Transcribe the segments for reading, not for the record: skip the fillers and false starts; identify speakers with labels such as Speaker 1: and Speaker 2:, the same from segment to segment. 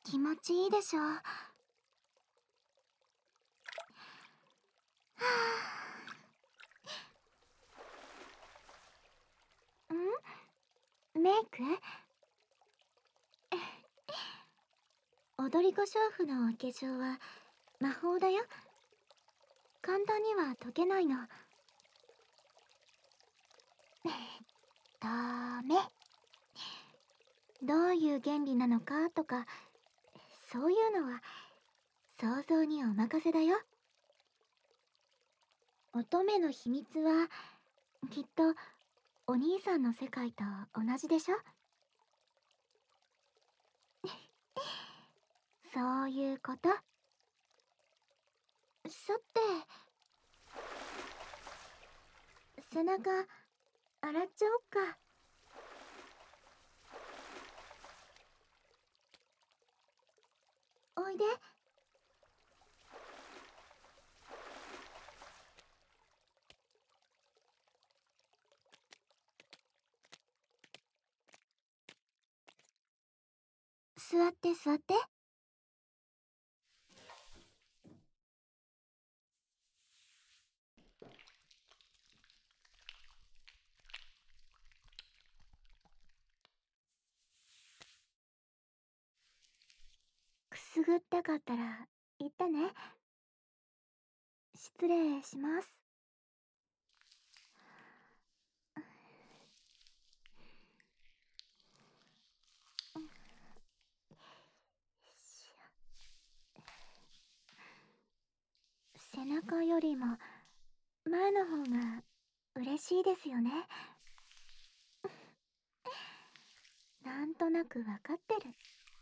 Speaker 1: 気持ちいいでしょ。はんメイク踊り子娼婦のお化粧は魔法だよ。簡単には解けないの。ダメ。どういう原理なのかとか、そういうのは想像にお任せだよ。乙女の秘密はきっとお兄さんの世界と同じでしょ。そういうこと。さて、背中洗っちゃおっか。おいで。座って座って。くすぐったかったら言ってね。失礼します。背中よりも前の方が嬉しいですよね。なんとなくわかってる。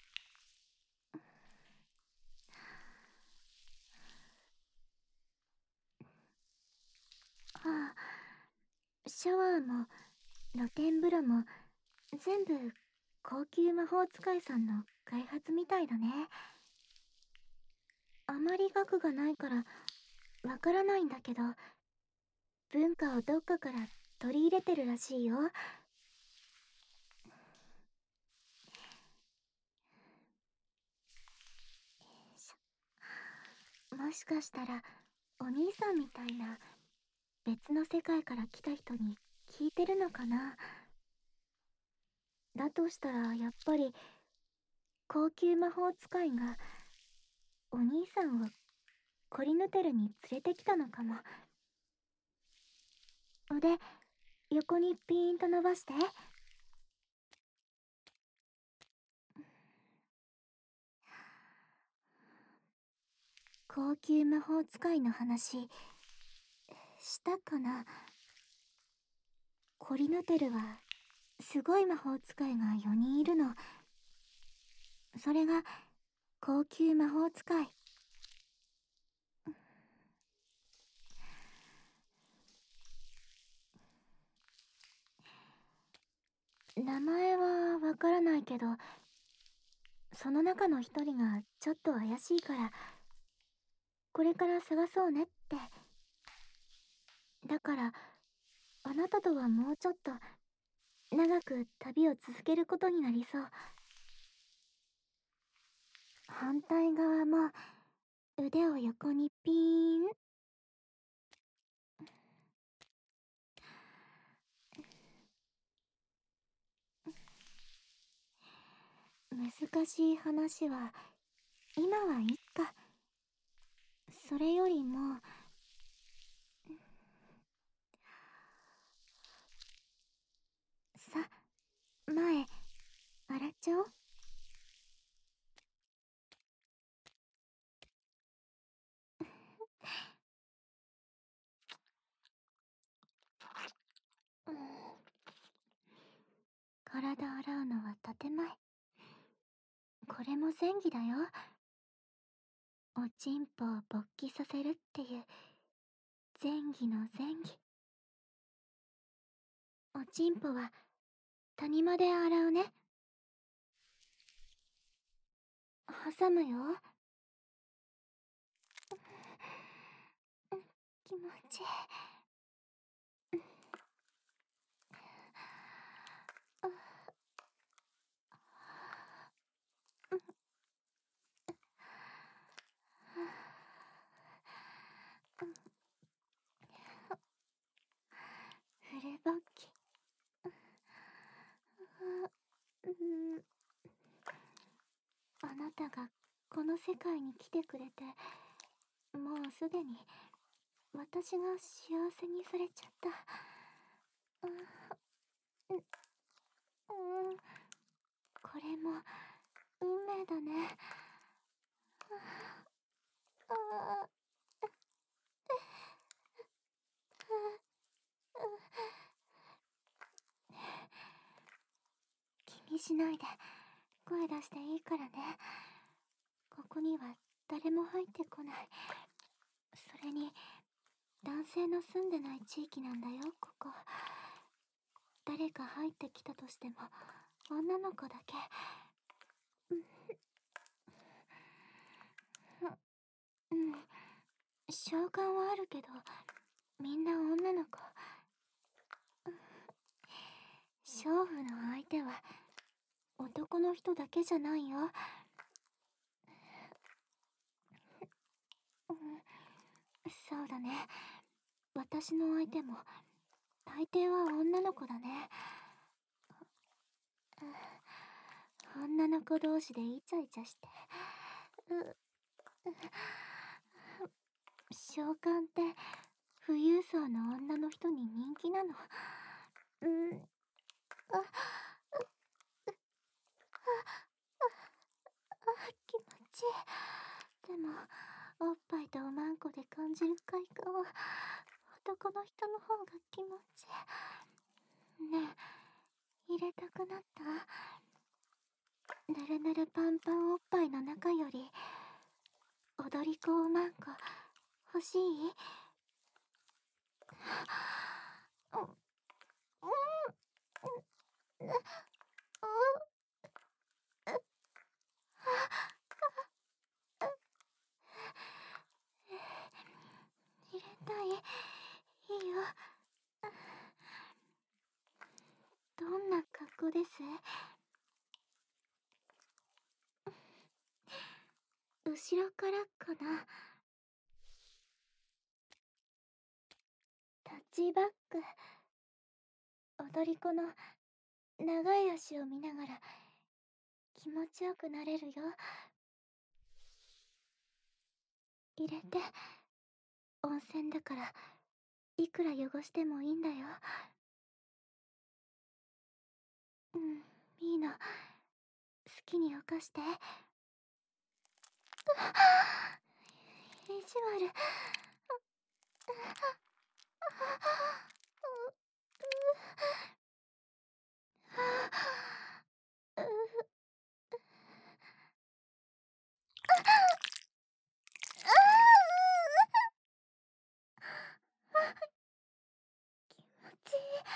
Speaker 1: はあ、シャワーも露天風呂も全部高級魔法使いさんの開発みたいだね。あまり額がないからわからないんだけど、文化をどっかから取り入れてるらしいよ。もしかしたらお兄さんみたいな別の世界から来た人に聞いてるのかな。だとしたらやっぱり高級魔法使いがお兄さんをコリヌテルに連れてきたのかも。腕横にピーンと伸ばして。高級魔法使いの話したかな。コリヌテルはすごい魔法使いが4人いるの。それが高級魔法使い。名前はわからないけど、その中の一人がちょっと怪しいからこれから探そうねって。だからあなたとはもうちょっと長く旅を続けることになりそう。反対側も腕を横にピーン。難しい話は今はいっか。それよりもさ、前洗っちゃおう。うん、体洗うのは建前。これも前儀だよ。おちんぽを勃起させるっていう前儀の前儀。おちんぽは谷間で洗うね。挟むよ。気持ちいい。 ナがこの世界に来てくれて、もうすでに私が幸せにされちゃった。うん、これも運命だね。あ気にしないで声出していいからね。ここには誰も入ってこない。それに男性の住んでない地域なんだよ、ここ。誰か入ってきたとしても女の子だけ。うん、召喚はあるけどみんな女の子。娼婦の相手は男の人だけじゃないよ。そうだね。私の相手も大抵は女の子だね。女の子同士でイチャイチャして。召喚って富裕層の女の人に人気なの。気持ちいい。でもおっぱいとおまんこで感じる快感は男の人の方が気持ちいい。ねえ、入れたくなった？ぬるぬるパンパンおっぱいの中より踊り子おまんこ欲しい？うん、うん、うん、入れたい。いいよ。どんな格好です？後ろからかな。タッチバック。踊り子の長い足を見ながら気持ちよくなれるよ。入れて。温泉だからいくら汚してもいいんだよ。うん、いいの。好きに犯して。意地悪。気持ちいい。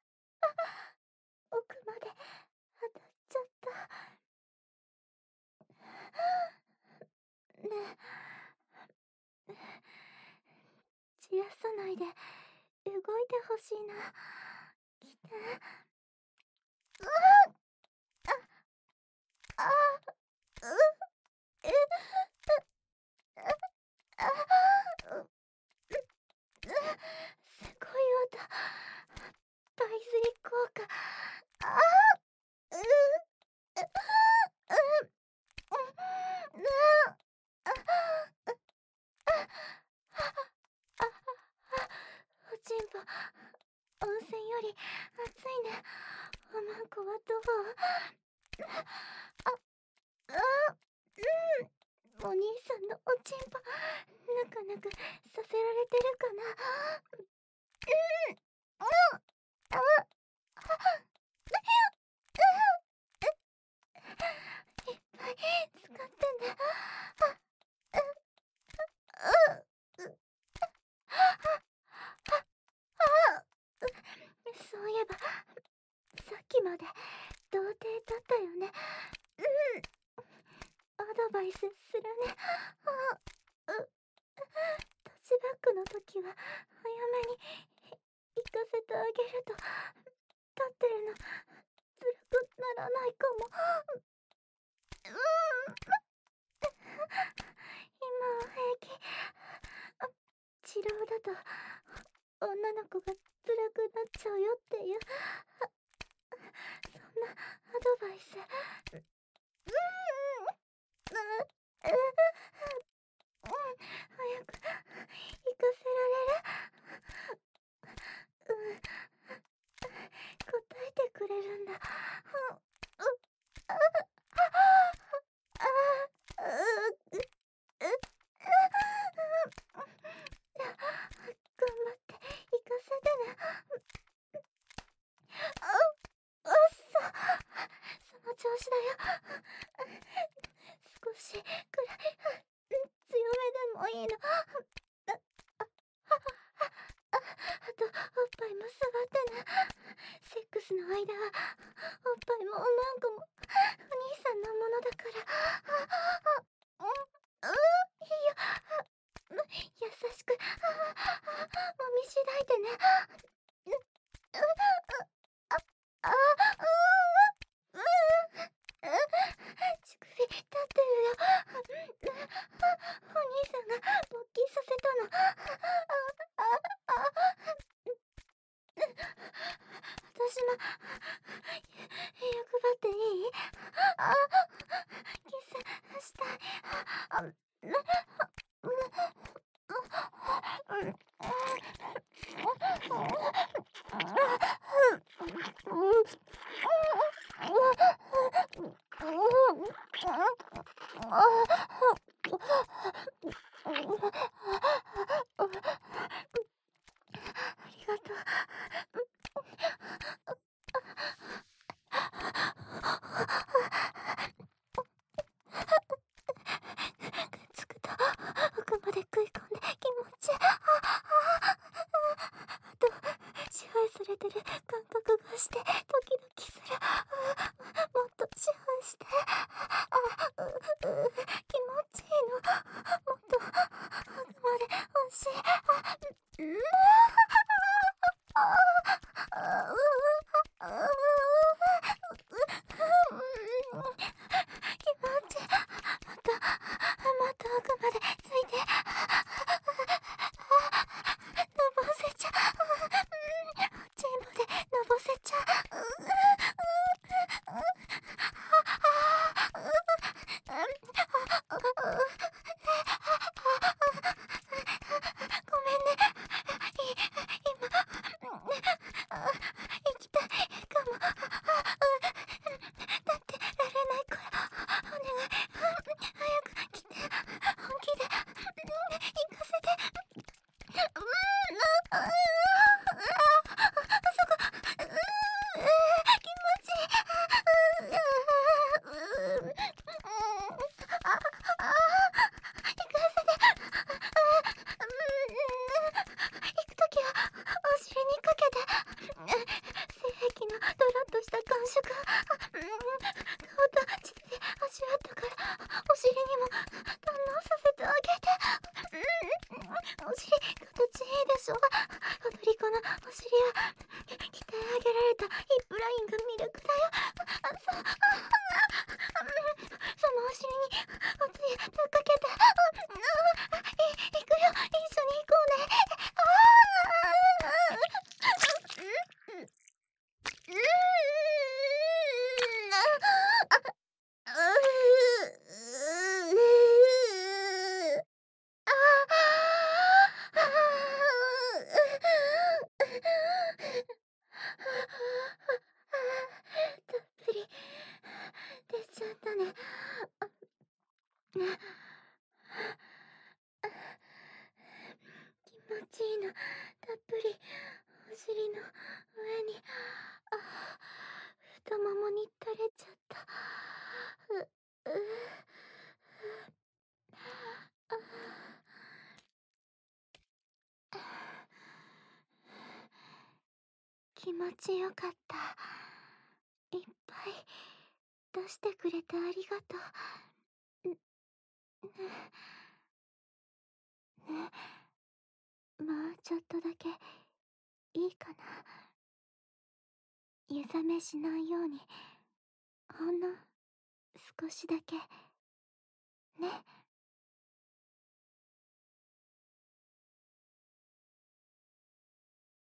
Speaker 1: 奥まで当たっちゃった。ねえ、散らさないで動いてほしいな。来て。ああ、え、すごい音。バイスリ効果。ああ、おちんぽ温泉より熱いね。おまんこはどう？お兄さんのおちんぽぬくぬくさせられてるかな？いっぱい使ってね。そういえばさっきまで童貞だったよね。アドバイスするね。タッチバックの時は早めに行かせてあげると立ってるの辛くならないかも。今は平気。治療だと女の子が辛くなっちゃうよっていうそんなアドバイス。 早く行かせられる？答えてくれるんだ。頑張って行かせてね。その調子だよ。少しくらい強めでもいいの。あとおっぱいも触ってね。セックスの間はおっぱいもおまんこもお兄さんのものだから。いいよ。優しくもみしだいてね。乳首立ってるよ。お兄さんが勃起させたの。私も欲張っていい？キスしたい。ありがとう。つくと奥まで食い込んで気持ちいい。あと支配されてる感覚がしてドキドキする。もっと支配して。気持ちいいの。もっと奥まで欲しい。気持ちいい。もっと奥までついて。のぼせちゃう。チームでのぼせちゃう。ごめんね。今行きたいかも。立ってられないからお願い。早く来て。本気で行かせて。気持ちいい。行かせて。行くときはお尻にかけて。性癖のドロッとした感触。顔と膣で味わったからお尻にも堪能させてあげて。お尻形いいでしょ。踊り子のお尻は鍛え上げられたヒップラインが魅力だよ。そのお尻におつゆぶっかけて。行くよ。一緒に行こうね。たっぷり出ちゃったね。気持ちいいの。たっぷりお尻の上に太ももに垂れちゃった。気持ちよかった。いっぱい出してくれてありがとう。ね、もうちょっとだけいいかな。湯冷めしないようにほんの少しだけね。